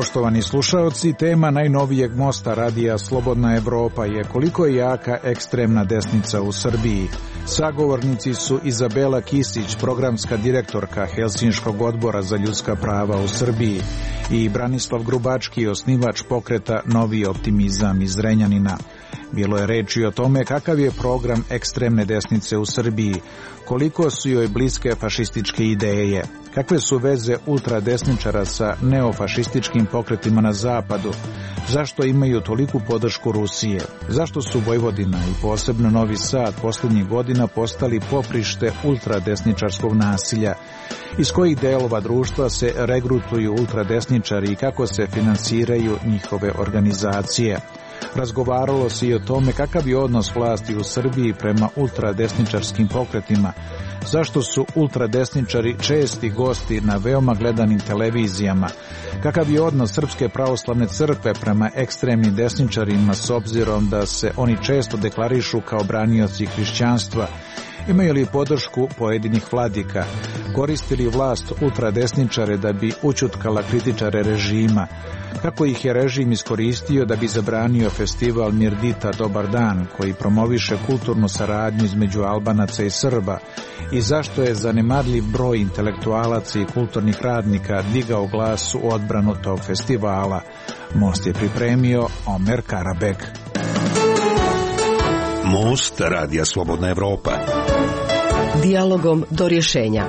Poštovani slušaoci, tema najnovijeg mosta radija Slobodna Evropa je koliko je jaka ekstremna desnica u Srbiji. Sagovornici su Izabela Kisić, programska direktorka Helsinškog odbora za ljudska prava u Srbiji, i Branislav Grubački, osnivač pokreta Novi optimizam iz Zrenjanina. Bilo je reči o tome kakav je program ekstremne desnice u Srbiji, koliko su joj bliske fašističke ideje, kakve su veze ultradesničara sa neofašističkim pokretima na zapadu, zašto imaju toliku podršku Rusije, zašto su Vojvodina i posebno Novi Sad posljednjih godina postali poprište ultradesničarskog nasilja, iz kojih delova društva se regrutuju ultradesničari i kako se finansiraju njihove organizacije. Razgovaralo se i o tome kakav je odnos vlasti u Srbiji prema ultradesničarskim pokretima, zašto su ultradesničari česti gosti na veoma gledanim televizijama, kakav je odnos Srpske pravoslavne crkve prema ekstremnim desničarima s obzirom da se oni često deklarišu kao branioci hrišćanstva, imaju li podršku pojedinih vladika, koristili vlast ultradesničare da bi ućutkala kritičare režima, kako ih je režim iskoristio da bi zabranio festival Mirdita Dobar dan, koji promoviše kulturnu saradnju između Albanaca i Srba, i zašto je zanemarljiv broj intelektualaca i kulturnih radnika digao glas u odbranu tog festivala. Most je pripremio Omer Karabek. Most radija Slobodna Evropa. Dijalogom do rješenja.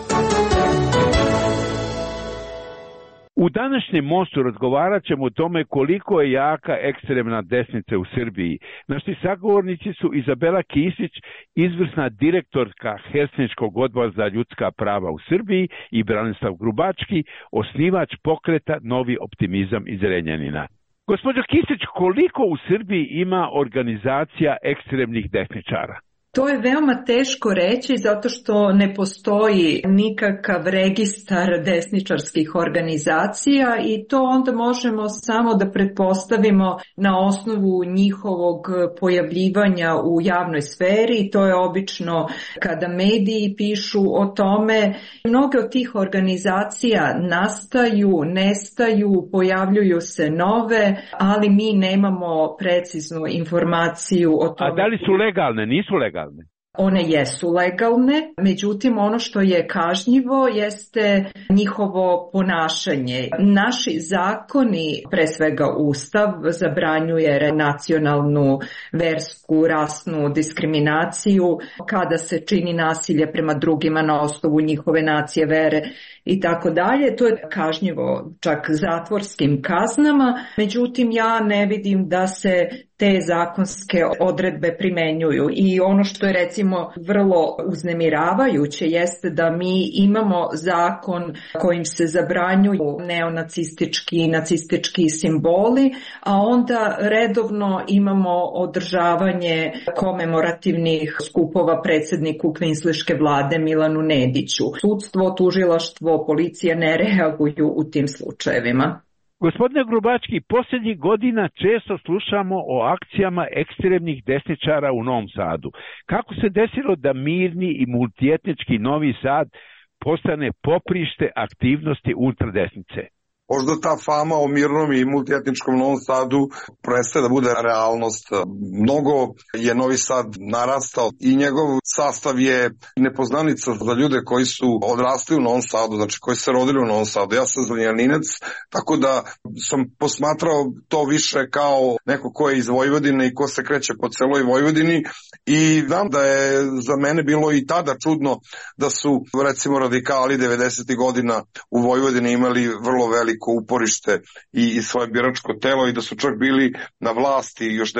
U današnjem mostu razgovarat ćemo o tome koliko je jaka ekstremna desnica u Srbiji. Naši sagovornici su Izabela Kisić, izvrsna direktorka Helsinškog odbora za ljudska prava u Srbiji, i Branislav Grubački, osnivač pokreta Novi optimizam iz Zrenjanina. Gospođo Kisić, koliko u Srbiji ima organizacija ekstremnih desničara? To je veoma teško reći zato što ne postoji nikakav registar desničarskih organizacija i to onda možemo samo da pretpostavimo na osnovu njihovog pojavljivanja u javnoj sferi, i to je obično kada mediji pišu o tome. Mnoge od tih organizacija nastaju, nestaju, pojavljuju se nove, ali mi nemamo preciznu informaciju o tome. A da li su legalne? Nisu legalne? One jesu legalne, međutim ono što je kažnjivo jeste njihovo ponašanje. Naši zakoni, pre svega Ustav, zabranjuje nacionalnu, versku, rasnu diskriminaciju kada se čini nasilje prema drugima na osnovu njihove nacije, vere i tako dalje. To je kažnjivo čak zatvorskim kaznama, međutim ja ne vidim da se te zakonske odredbe primenjuju. I ono što je recimo vrlo uznemiravajuće jeste da mi imamo zakon kojim se zabranjuju neonacistički i nacistički simboli, a onda redovno imamo održavanje komemorativnih skupova predsjedniku kvinsliške vlade Milanu Nediću. Sudstvo, tužilaštvo, policija ne reaguju u tim slučajevima. Gospodine Grubački, posljednjih godina često slušamo o akcijama ekstremnih desničara u Novom Sadu. Kako se desilo da mirni i multietnički Novi Sad postane poprište aktivnosti ultradesnice? Možda ta fama o mirnom i multietničkom Novom Sadu prestaje da bude realnost. Mnogo je Novi Sad narastao i njegov sastav je nepoznanica za ljude koji su odrastali u Novom Sadu, znači koji se rodili u Novom Sadu. Ja sam Zrenjaninac, tako da sam posmatrao to više kao neko ko je iz Vojvodine i ko se kreće po celoj Vojvodini, i znam da je za mene bilo i tada čudno da su recimo radikali 90. godina u Vojvodini imali vrlo veliko uporište i svoje biračko telo i da su čak bili na vlasti još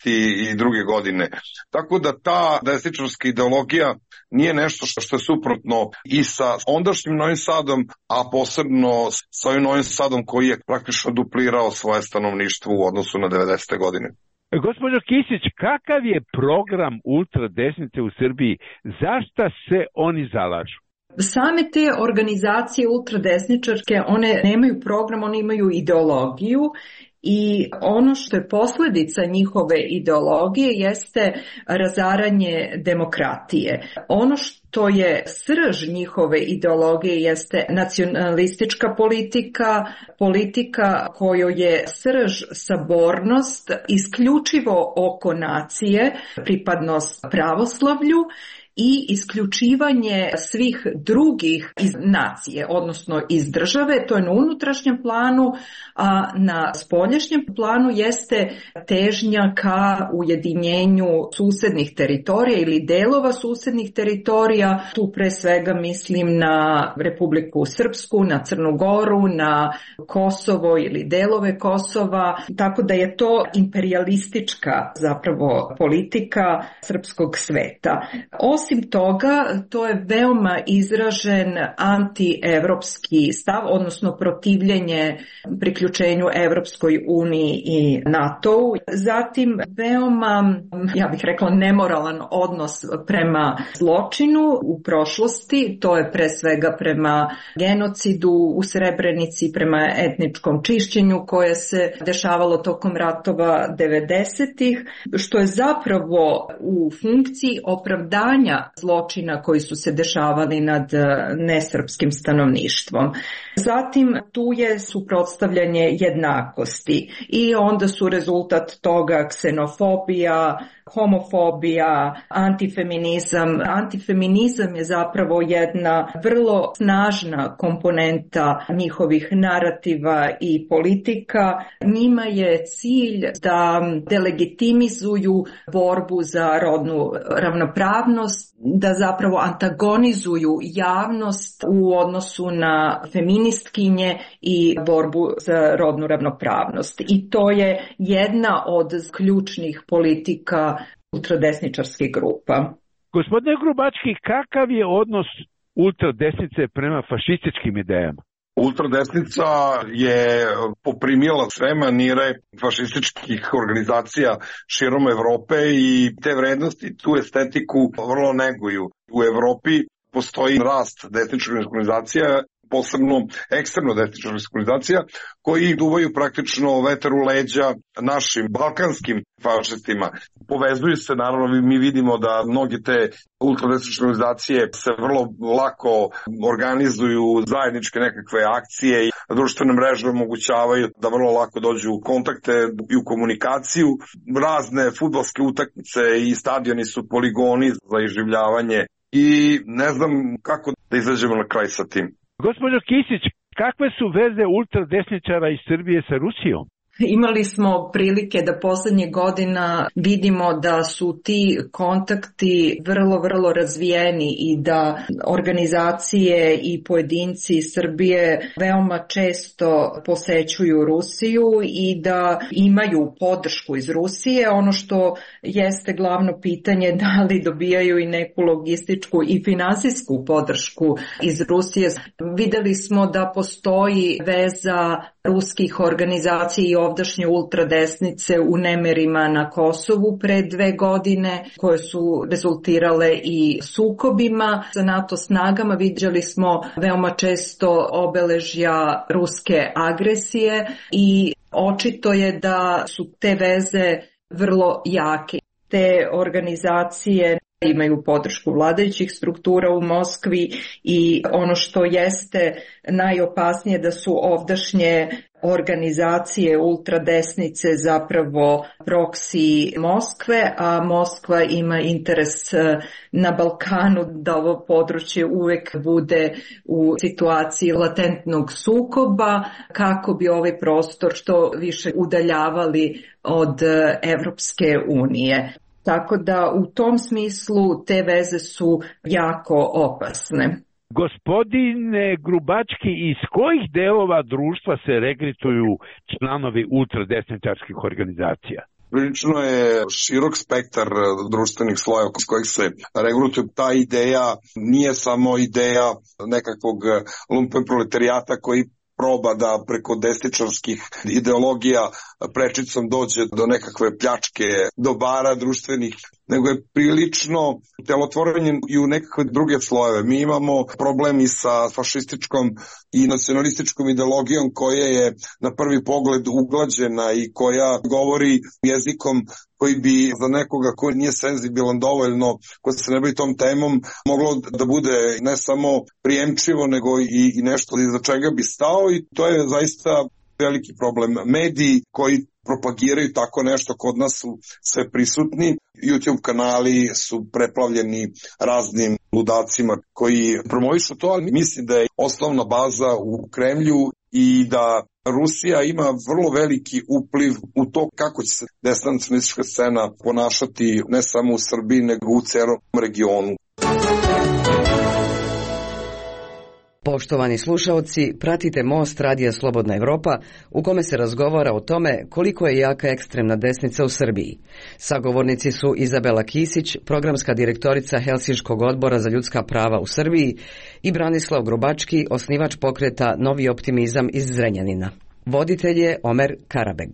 92. godine. Tako da ta desničarska ideologija nije nešto što je suprotno i sa ondašnjim Novim Sadom, a posebno sa ovim Novim Sadom koji je praktično duplirao svoje stanovništvo u odnosu na 90. godine. Gospođo Kisić, kakav je program ultradesnice u Srbiji? Zašta se oni zalažu? Same te organizacije ultradesničarske, one nemaju program, one imaju ideologiju i ono što je posljedica njihove ideologije jeste razaranje demokratije. Ono što je srž njihove ideologije jeste nacionalistička politika kojoj je srž sabornost isključivo oko nacije, pripadnost pravoslavlju i isključivanje svih drugih iz nacije, odnosno iz države, to je na unutrašnjem planu, a na spoljašnjem planu jeste težnja ka ujedinjenju susednih teritorija ili delova susednih teritorija. Tu pre svega mislim na Republiku Srpsku, na Crnu Goru, na Kosovo ili delove Kosova, tako da je to imperijalistička zapravo politika srpskog sveta. Osim toga, to je veoma izražen antievropski stav, odnosno protivljenje priključenju Evropskoj uniji i NATO-u. Zatim, veoma, ja bih rekla, nemoralan odnos prema zločinu u prošlosti, to je pre svega prema genocidu u Srebrenici, prema etničkom čišćenju koje se dešavalo tokom ratova 90-ih, što je zapravo u funkciji opravdanja zločina koji su se dešavali nad nesrpskim stanovništvom. Zatim tu je suprotstavljanje jednakosti i onda su rezultat toga ksenofobija, homofobija, antifeminizam. Antifeminizam je zapravo jedna vrlo snažna komponenta njihovih narativa i politika. Njima je cilj da delegitimizuju borbu za rodnu ravnopravnost, da zapravo antagonizuju javnost u odnosu na feministkinje i borbu za rodnu ravnopravnost. I to je jedna od ključnih politika ultradesničarskih grupa. Gospodine Grubački, kakav je odnos ultradesnice prema fašističkim idejama? Ultradesnica je poprimila sve manire fašističkih organizacija širom Evrope i te vrednosti, tu estetiku vrlo neguju. U Evropi postoji rast desničkih organizacija, posebno ekstremno desničkih organizacija, koji duvaju praktično vetar u leđa našim balkanskim fašistima. Povezuju se, naravno, mi vidimo da mnoge te ultradesničke organizacije se vrlo lako organizuju zajedničke nekakve akcije i društvene mreže omogućavaju da vrlo lako dođu u kontakte i u komunikaciju. Razne fudbalske utakmice i stadioni su poligoni za iživljavanje i ne znam kako da izađemo na kraj sa tim. Gospođo Kisić, kakve su veze ultradesničara iz Srbije sa Rusijom? Imali smo prilike da poslednjih godina vidimo da su ti kontakti vrlo razvijeni i da organizacije i pojedinci Srbije veoma često posećuju Rusiju i da imaju podršku iz Rusije. Ono što jeste glavno pitanje, da li dobijaju i neku logističku i finansijsku podršku iz Rusije. Videli smo da postoji veza ruskih organizacija i ovdašnje ultradesnice u nemirima na Kosovu pre 2 godine, koje su rezultirale i sukobima sa NATO snagama. Vidjeli smo veoma često obeležja ruske agresije i očito je da su te veze vrlo jake. Te organizacije imaju podršku vladajućih struktura u Moskvi i ono što jeste najopasnije da su ovdašnje organizacije ultradesnice zapravo proksi Moskve, a Moskva ima interes na Balkanu da ovo područje uvek bude u situaciji latentnog sukoba kako bi ovaj prostor što više udaljavali od Evropske unije. Tako da u tom smislu te veze su jako opasne. Gospodine Grubački, iz kojih delova društva se regrituju članovi ultradesničarskih organizacija? Prilično je širok spektar društvenih slojeva s kojih se regrutuju. Ta ideja nije samo ideja nekakvog lumpen proletarijata koji proba da preko desničarskih ideologija prečicom dođe do nekakve pljačke dobara društvenih. nego je prilično telotvorenje i u nekakve druge slojeve. Mi imamo problemi sa fašističkom i nacionalističkom ideologijom koja je na prvi pogled uglađena i koja govori jezikom koji bi za nekoga ko nije senzibilan dovoljno, ko se ne bavi tom temom, moglo da bude ne samo prijemčivo, nego i nešto iza čega bi stao, i to je zaista veliki problem. Mediji koji propagiraju tako nešto kod nas su sve prisutni. YouTube kanali su preplavljeni raznim ludacima koji promovišu to, ali mislim da je osnovna baza u Kremlju i da Rusija ima vrlo veliki upliv u to kako će se desna nacionalistička scena ponašati ne samo u Srbiji, nego u celom regionu. Poštovani slušaoci, pratite Most Radija Slobodna Evropa, u kome se razgovara o tome koliko je jaka ekstremna desnica u Srbiji. Sagovornici su Izabela Kisić, programska direktorica Helsinškog odbora za ljudska prava u Srbiji, i Branislav Grubački, osnivač pokreta Novi optimizam iz Zrenjanina. Voditelj je Omer Karabeg.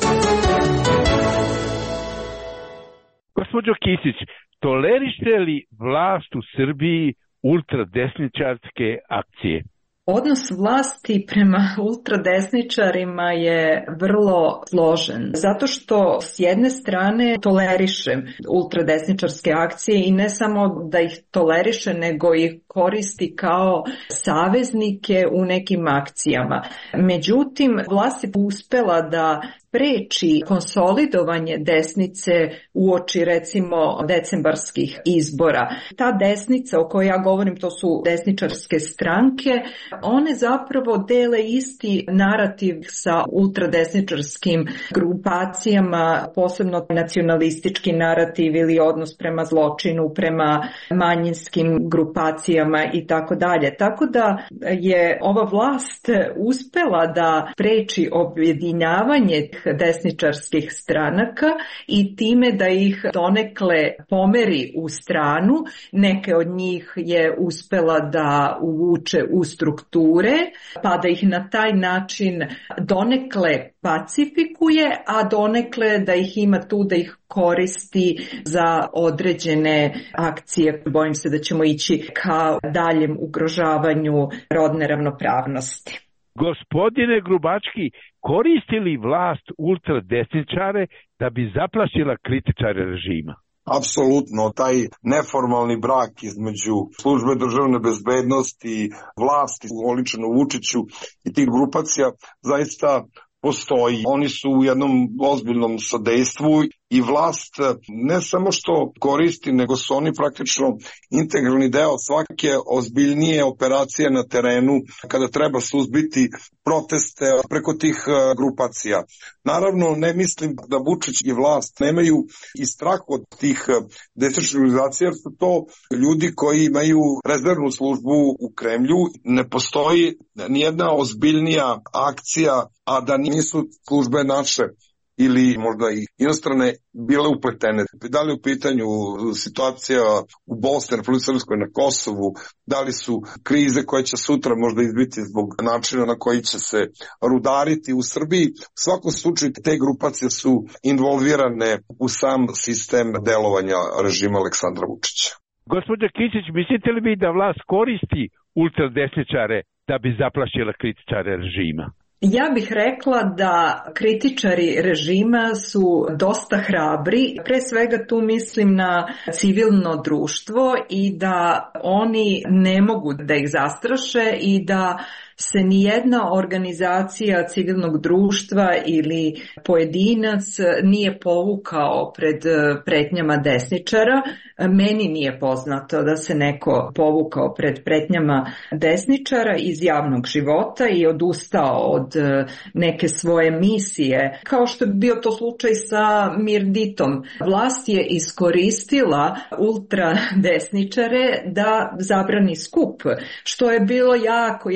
Gospođo Kisić, tolerište li vlast u Srbiji ultradesničarske akcije? Odnos vlasti prema ultradesničarima je vrlo složen, zato što s jedne strane toleriše ultradesničarske akcije i ne samo da ih toleriše, nego ih koristi kao saveznike u nekim akcijama. Međutim, vlast je uspela da spreči konsolidovanje desnice uoči recimo decembarskih izbora. Ta desnica o kojoj ja govorim, to su desničarske stranke, one zapravo dele isti narativ sa ultradesničarskim grupacijama, posebno nacionalistički narativ ili odnos prema zločinu, prema manjinskim grupacijama i tako dalje. Tako da je ova vlast uspela da spreči objedinjavanje desničarskih stranaka i time da ih donekle pomeri u stranu. Neke od njih je uspela da uvuče u strukture, pa da ih na taj način donekle pacifikuje, a donekle da ih ima tu da ih koristi za određene akcije. Bojim se da ćemo ići ka daljem ugrožavanju rodne ravnopravnosti. Gospodine Grubački, koristi li vlast ultradesničare da bi zaplašila kritičare režima? Apsolutno, taj neformalni brak između službe državne bezbednosti, vlasti, oličeno Vučiću i tih grupacija zaista postoji. Oni su u jednom ozbiljnom sadejstvu i vlast ne samo što koristi, nego su oni praktično integralni deo svake ozbiljnije operacije na terenu kada treba suzbiti proteste preko tih grupacija. Naravno, ne mislim da Vučić i vlast nemaju i strah od tih desničarskih organizacija, jer su to ljudi koji imaju rezervnu službu u Kremlju. Ne postoji nijedna ozbiljnija akcija, a da nisu službe naše ili možda i inostrane bile upletene. Da li u pitanju situacija u Bosni, Republici Srpskoj, na Kosovu, da li su krize koje će sutra možda izbiti zbog načina na koji će se rudariti u Srbiji. U svakom slučaju te grupacije su involvirane u sam sistem delovanja režima Aleksandra Vučića. Gospođa Kisić, mislite li vi da vlast koristi ultradesničare da bi zaplašila kritičare režima? Ja bih rekla da kritičari režima su dosta hrabri, pre svega tu mislim na civilno društvo i da oni ne mogu da ih zastraše i da se nijedna organizacija civilnog društva ili pojedinac nije povukao pred pretnjama desničara. Meni nije poznato da se neko povukao pred pretnjama desničara iz javnog života i odustao od neke svoje misije, kao što je bio to slučaj sa Mirditom. Vlast je iskoristila ultradesničare da zabrani skup, što je bilo jako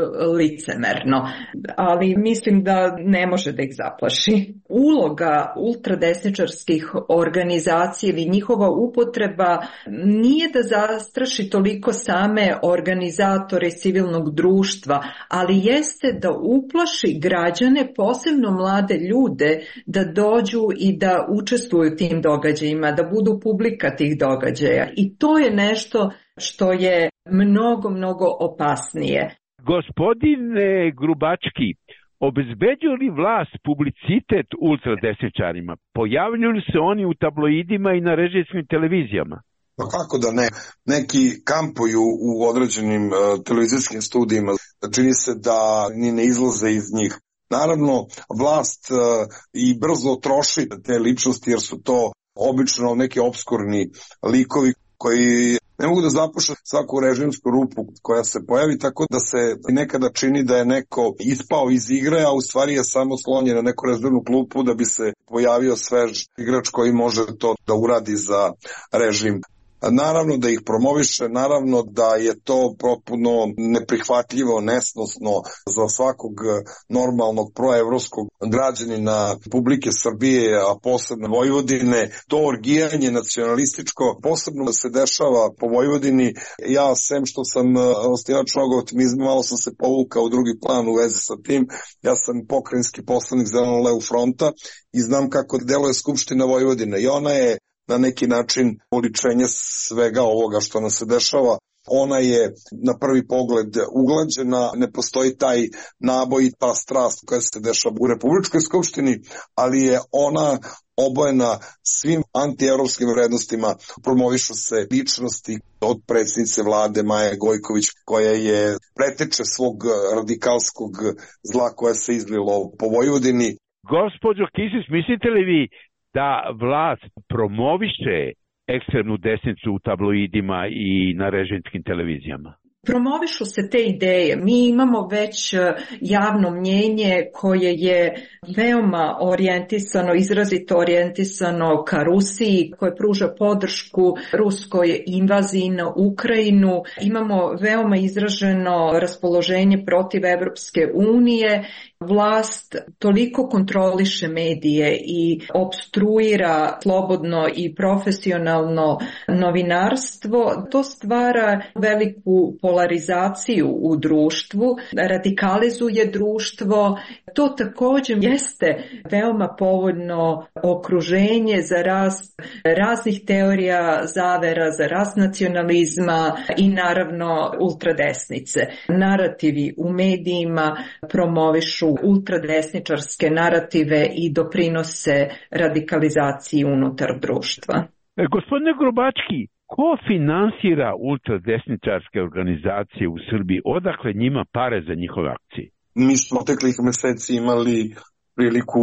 licemerno, ali mislim da ne može da ih zaplaši. Uloga ultradesničarskih organizacija ili njihova upotreba nije da zastraši toliko same organizatore civilnog društva, ali jeste da uplaši građane, posebno mlade ljude, da dođu i da učestvuju u tim događajima, da budu publika tih događaja. I to je nešto što je mnogo opasnije. Gospodine Grubački, obezbeđuje li vlast publicitet ultradesničarima? Pojavljuju li se oni u tabloidima i na režijskim televizijama? Pa kako da ne? Neki kampuju u određenim televizijskim studijima, čini se da ni ne izlaze iz njih. Naravno, vlast i brzo troši te ličnosti jer su to obično neki obskurni likovi koji ne mogu da zapuše svaku režimsku rupu koja se pojavi, tako da se nekada čini da je neko ispao iz igre, a u stvari je samo slonjen na neku rezervnu klupu da bi se pojavio svež igrač koji može to da uradi za režim. Naravno da ih promoviše, naravno da je to potpuno neprihvatljivo, nesnosno za svakog normalnog proevropskog građanina Republike Srbije, a posebno Vojvodine. To orgijanje nacionalističko posebno se dešava po Vojvodini. Ja, sem što sam osnivač Novog optimizma, malo sam se povukao u drugi plan u vezi sa tim. Ja sam pokrajinski poslanik Zeleno-levog fronta i znam kako deluje Skupština Vojvodine i ona je na neki način oličenje svega ovoga što nam se dešava. Ona je na prvi pogled uglađena, ne postoji taj naboj i ta strast koja se dešava u Republičkoj skupštini, ali je ona obojena svim antievropskim vrednostima. Promovišu se ličnosti od predsjednice vlade Maje Gojković, koja je preteče svog radikalskog zla koje se izlilo po Vojvodini. Gospođo Kisić, mislite li vi da vlast promoviše ekstremnu desnicu u tabloidima i na režimskim televizijama? Promovišu se te ideje. Mi imamo već javno mnjenje koje je veoma orijentisano, izrazito orijentisano ka Rusiji, koje pruža podršku ruskoj invaziji na Ukrajinu. Imamo veoma izraženo raspoloženje protiv Evropske unije. Vlast toliko kontroliše medije i opstruira slobodno i profesionalno novinarstvo. To stvara veliku polarizaciju u društvu, radikalizuje društvo. To također jeste veoma povoljno okruženje za rast raznih teorija zavera, za rast nacionalizma i naravno ultradesnice. Narativi u medijima promovišu ultradesničarske narative i doprinose radikalizaciji unutar društva. Gospodine Grubački, ko finansira ultradesničarske organizacije u Srbiji? Odakle njima pare za njihove akcije? Mi smo teklih meseci imali priliku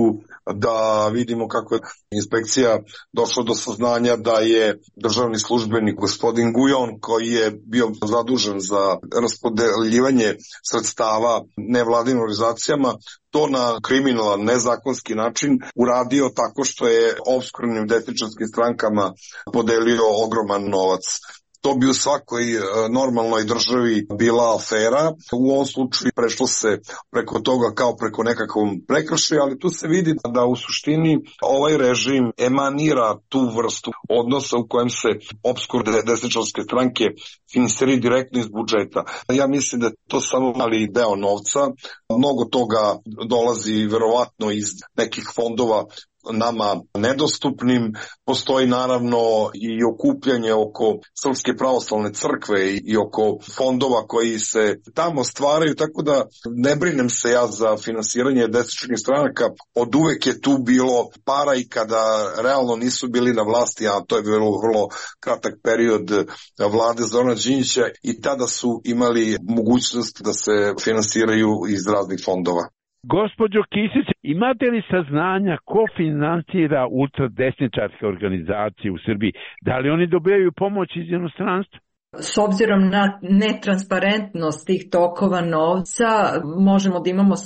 da vidimo kako je inspekcija došla do saznanja da je državni službenik gospodin Gujon, koji je bio zadužen za raspodeljivanje sredstava nevladinim organizacijama, to na kriminalan, nezakonski način uradio tako što je opskurnim desničarskim strankama podelio ogroman novac. To bi u svakoj normalnoj državi bila afera. U ovom slučaju prešlo se preko toga kao preko nekakvom prekršaju, ali tu se vidi da u suštini ovaj režim emanira tu vrstu odnosa u kojem se opskurne desničarske stranke finansiraju direktno iz budžeta. Ja mislim da je to samo mali deo novca. Mnogo toga dolazi verovatno iz nekih fondova nama nedostupnim. Postoji naravno i okupljanje oko Srpske pravoslavne crkve i oko fondova koji se tamo stvaraju, tako da ne brinem se ja za finansiranje desničarskih stranaka. Od uvek je tu bilo para i kada realno nisu bili na vlasti, a to je bilo vrlo kratak period vlade Zorana Đinđića, i tada su imali mogućnost da se finansiraju iz raznih fondova. Gospođo Kisić, imate li saznanja ko finansira ultradesničarske organizacije u Srbiji? Da li oni dobijaju pomoć iz inostranstva? S obzirom na netransparentnost tih tokova novca, možemo da imamo samo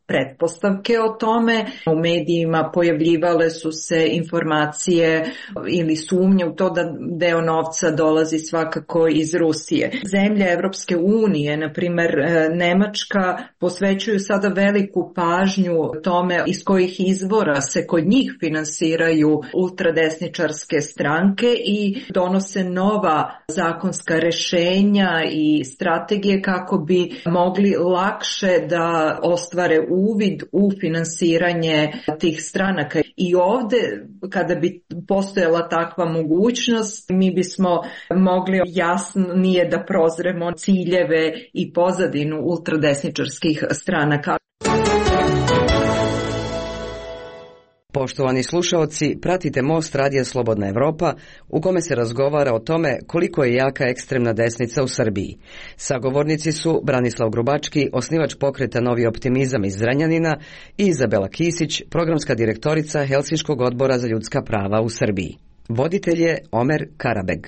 pretpostavke o tome. U medijima pojavljivale su se informacije ili sumnje u to da deo novca dolazi svakako iz Rusije. Zemlje Evropske unije, na primjer Nemačka, posvećuju sada veliku pažnju tome iz kojih izvora se kod njih finansiraju ultradesničarske stranke i donose nova zakonska rešenja i strategije kako bi mogli lakše da ostvare uvid u finansiranje tih stranaka. I ovde, kada bi postojala takva mogućnost, mi bismo mogli jasnije da prozremo ciljeve i pozadinu ultradesničarskih stranaka. Poštovani slušaoci, pratite Most Radija Slobodna Evropa u kome se razgovara o tome koliko je jaka ekstremna desnica u Srbiji. Sagovornici su Branislav Grubački, osnivač pokreta Novi optimizam iz Zrenjanina, i Izabela Kisić, programska direktorica Helsinškog odbora za ljudska prava u Srbiji. Voditelj je Omer Karabeg.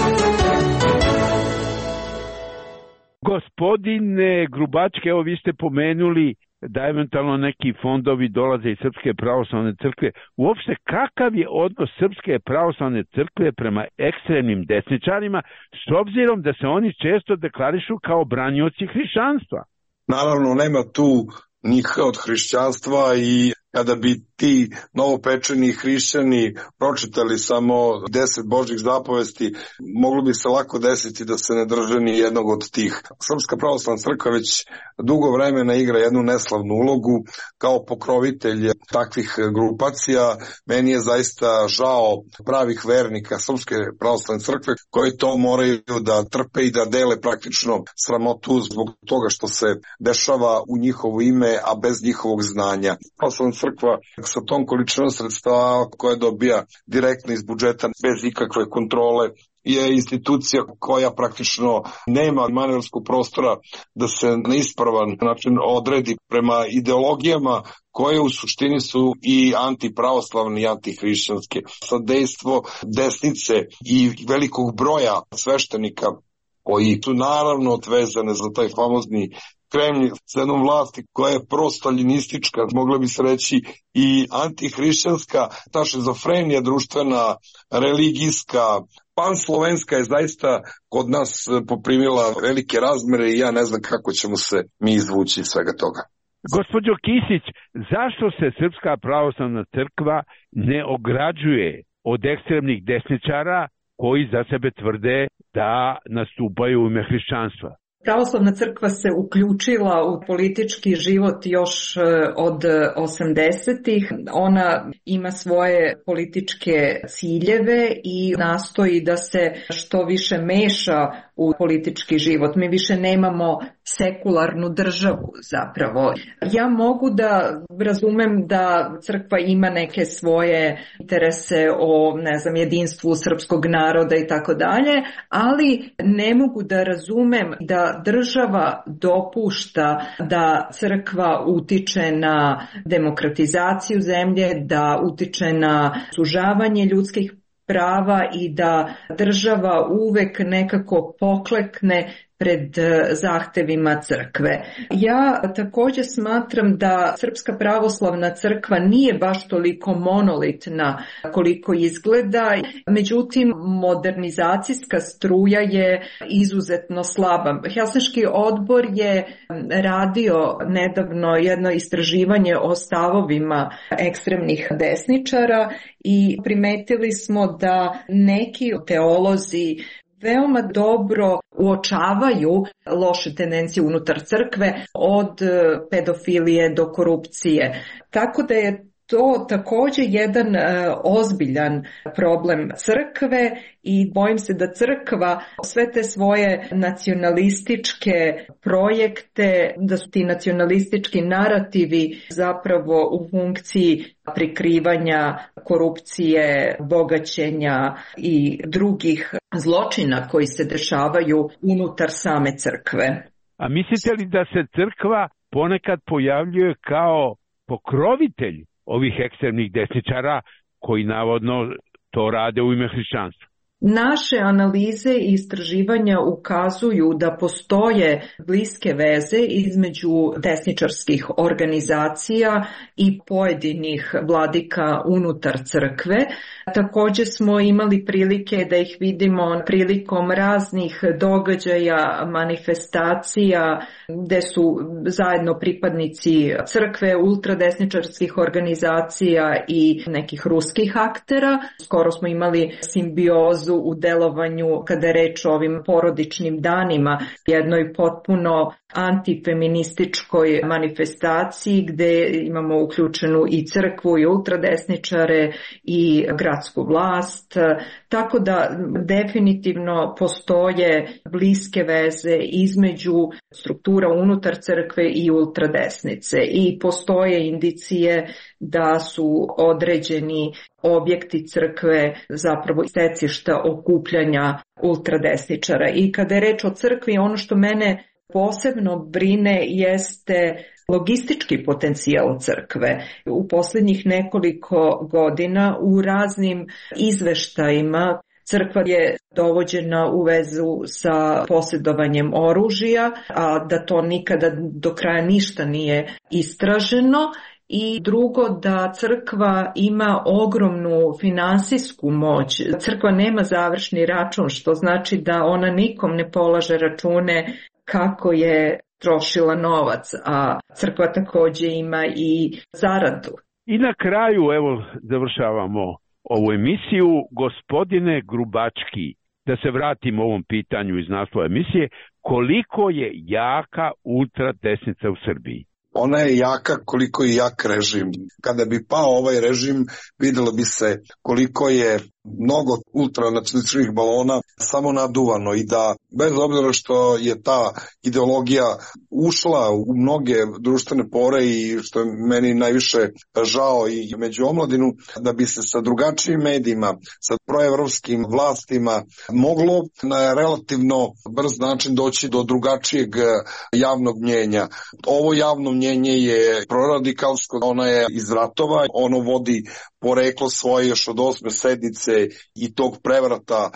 Gospodine Grubački, evo vi ste pomenuli da eventualno neki fondovi dolaze iz Srpske pravoslavne crkve. Uopšte, kakav je odnos Srpske pravoslavne crkve prema ekstremnim desničarima, s obzirom da se oni često deklarišu kao branioci hrišćanstva? Naravno, nema tu njih od hrišćanstva i kada bi ti novopečeni hrišćani pročitali samo 10 Božjih zapovesti, moglo bi se lako desiti da se ne drže ni jednog od tih. Srpska pravoslavna crkva već dugo vremena igra jednu neslavnu ulogu kao pokrovitelj takvih grupacija. Meni je zaista žao pravih vernika Srpske pravoslavne crkve koji to moraju da trpe i da dele praktično sramotu zbog toga što se dešava u njihovo ime, a bez njihovog znanja. Pravoslavna crkva sa tom količinom sredstava koje dobija direktno iz budžeta bez ikakve kontrole je institucija koja praktično nema manevarskog prostora da se na ispravan način odredi prema ideologijama koje u suštini su i antipravoslavne i antihrišćanske. Sadejstvo desnice i velikog broja sveštenika koji su naravno odvezane za taj famozni Kremlj, s jednom vlasti koja je prostaljinistička, mogla bi se reći i antihrišćanska, ta šizofrenija društvena, religijska, panslovenska je zaista kod nas poprimila velike razmere i ja ne znam kako ćemo se mi izvući iz svega toga. Gospođo Kisić, zašto se Srpska pravoslavna crkva ne ograđuje od ekstremnih desničara koji za sebe tvrde da nastupaju u ime hrišćanstva? Pravoslavna crkva se uključila u politički život još od 80-ih. Ona ima svoje političke ciljeve i nastoji da se što više meša u politički život. Mi više nemamo sekularnu državu zapravo. Ja mogu da razumem da crkva ima neke svoje interese o, jedinstvu srpskog naroda i tako dalje, ali ne mogu da razumem da država dopušta da crkva utiče na demokratizaciju zemlje, da utiče na sužavanje ljudskih prava i da država uvek nekako poklekne pred zahtevima crkve. Ja također smatram da Srpska pravoslavna crkva nije baš toliko monolitna koliko izgleda, međutim modernizacijska struja je izuzetno slaba. Helsinški odbor je radio nedavno jedno istraživanje o stavovima ekstremnih desničara i primetili smo da neki teolozi veoma dobro uočavaju loše tendencije unutar crkve, od pedofilije do korupcije. Tako da je to također jedan ozbiljan problem crkve i bojim se da crkva sve te svoje nacionalističke projekte, da su ti nacionalistički narativi zapravo u funkciji prikrivanja korupcije, bogaćenja i drugih zločina koji se dešavaju unutar same crkve. A mislite li da se crkva ponekad pojavljuje kao pokrovitelj ovih ekstremnih desničara koji navodno to rade u ime hrišćanstva? Naše analize i istraživanja ukazuju da postoje bliske veze između desničarskih organizacija i pojedinih vladika unutar crkve. Također smo imali prilike da ih vidimo prilikom raznih događaja, manifestacija gde su zajedno pripadnici crkve, ultradesničarskih organizacija i nekih ruskih aktera. Skoro smo imali simbiozu u delovanju kada je reč o ovim porodičnim danima, jednoj potpuno antifeminističkoj manifestaciji gde imamo uključenu i crkvu i ultradesničare i gradsku vlast, tako da definitivno postoje bliske veze između struktura unutar crkve i ultradesnice i postoje indicije da su određeni objekti crkve zapravo stecišta okupljanja ultradesničara. I kada je reč o crkvi, ono što mene posebno brine jeste logistički potencijal crkve. U posljednjih nekoliko godina u raznim izveštajima crkva je dovođena u vezu sa posjedovanjem oružja, a da to nikada do kraja ništa nije istraženo. I drugo, da crkva ima ogromnu finansijsku moć. Crkva nema završni račun, što znači da ona nikom ne polaže račune kako je trošila novac, a crkva također ima i zaradu. I na kraju, evo, završavamo ovu emisiju. Gospodine Grubački, da se vratimo ovom pitanju iz naslova emisije, koliko je jaka ultradesnica u Srbiji? Ona je jaka koliko je jak režim. Kada bi pao ovaj režim, vidjelo bi se koliko je mnogo ultranacionalističkih balona samo naduvano i da bez obzira što je ta ideologija ušla u mnoge društvene pore i što je meni najviše žao i među omladinu, da bi se sa drugačijim medijima, sa proevropskim vlastima moglo na relativno brz način doći do drugačijeg javnog mnjenja. Ovo javno mnjenje je proradikalsko, ona je iz ratova, ono vodi poreklo svoje još od 8. sednice i tog prevrata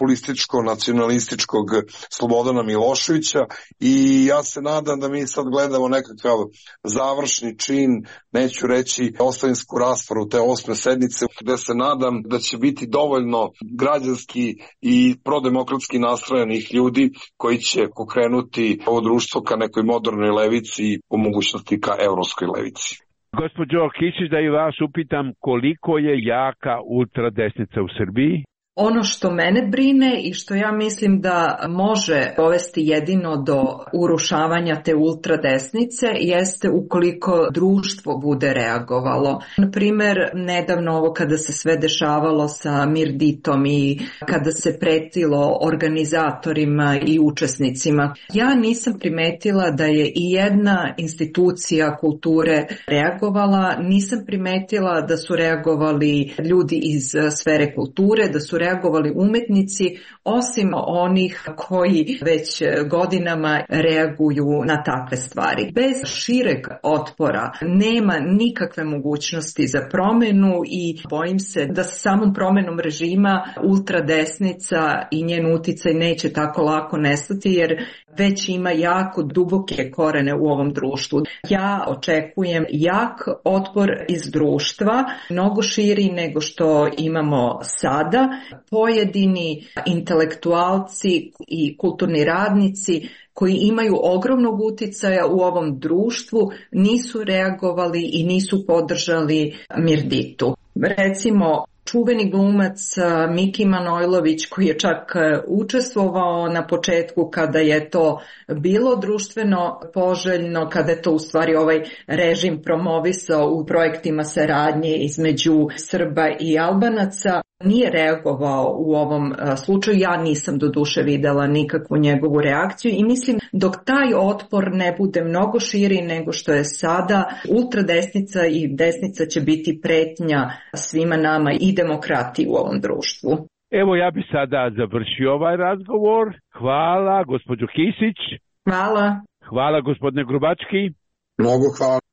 populističko-nacionalističkog Slobodana Miloševića i ja se nadam da mi sad gledamo nekakav završni čin, neću reći ostavinsku raspravu te 8. sednice, gde se nadam da će biti dovoljno građanski i prodemokratski nastrojenih ljudi koji će pokrenuti ovo društvo ka nekoj modernoj levici i po mogućnosti ka evropskoj levici. Gospođo Kisić, da i vas upitam koliko je jaka ultradesnica u Srbiji? Ono što mene brine i što ja mislim da može dovesti jedino do urušavanja te ultradesnice jeste ukoliko društvo bude reagovalo. Na primjer, nedavno ovo kada se sve dešavalo sa Mirditom i kada se pretilo organizatorima i učesnicima, ja nisam primetila da je i jedna institucija kulture reagovala, nisam primetila da su reagovali ljudi iz sfere kulture, da su reagovali umetnici, osim onih koji već godinama reaguju na takve stvari. Bez šireg otpora nema nikakve mogućnosti za promjenu i bojim se da sa samom promjenom režima ultradesnica i njen uticaj neće tako lako nestati jer već ima jako duboke korene u ovom društvu. Ja očekujem jak otpor iz društva, mnogo širi nego što imamo sada. Pojedini intelektualci i kulturni radnici koji imaju ogromnog uticaja u ovom društvu nisu reagovali i nisu podržali Mirditu. Recimo, čuveni glumac Miki Manojlović koji je čak učestvovao na početku kada je to bilo društveno poželjno, kada je to u stvari ovaj režim promovisao u projektima saradnje između Srba i Albanaca, nije reagovao u ovom slučaju. Ja nisam doduše videla nikakvu njegovu reakciju i mislim dok taj otpor ne bude mnogo širi nego što je sada, ultradesnica i desnica će biti pretnja svima nama i demokratiji u ovom društvu. Evo ja bi sada završio ovaj razgovor. Hvala gospođo Kisić. Hvala. Hvala gospodine Grubački. Mnogo hvala.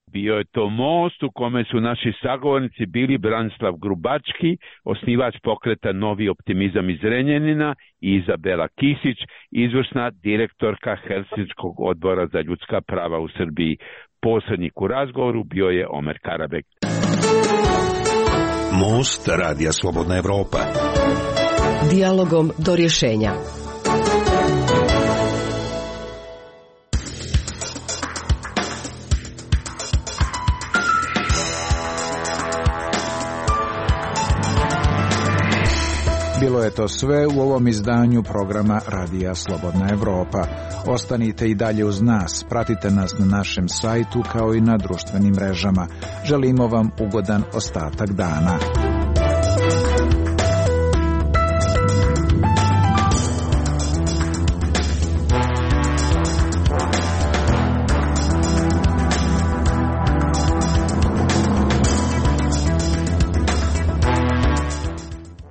Bio je to most u kome su naši sagovornici bili Branislav Grubački, osnivač pokreta Novi optimizam iz Zrenjanina, i Izabela Kisić, izvršna direktorka Helsinškog odbora za ljudska prava u Srbiji. Posrednik u razgovoru bio je Omer Karabek. Most Radija Slobodna Evropa. Dijalogom do rješenja. Bilo je to sve u ovom izdanju programa Radija Slobodna Evropa. Ostanite i dalje uz nas, pratite nas na našem sajtu kao i na društvenim mrežama. Želimo vam ugodan ostatak dana.